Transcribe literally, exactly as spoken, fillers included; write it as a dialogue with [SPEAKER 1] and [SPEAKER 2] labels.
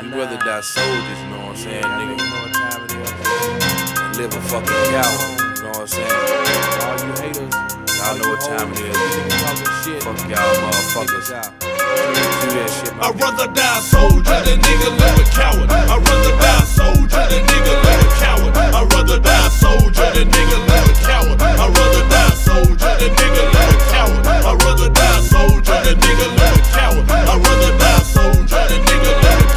[SPEAKER 1] We rather die soldiers, you know what I'm saying, nigga? And live a fucking coward, you know what I'm saying?
[SPEAKER 2] All you haters,
[SPEAKER 1] y'all know what time it is. Fuck y'all motherfuckers. Do that shit, man.
[SPEAKER 3] I'd rather die a soldier than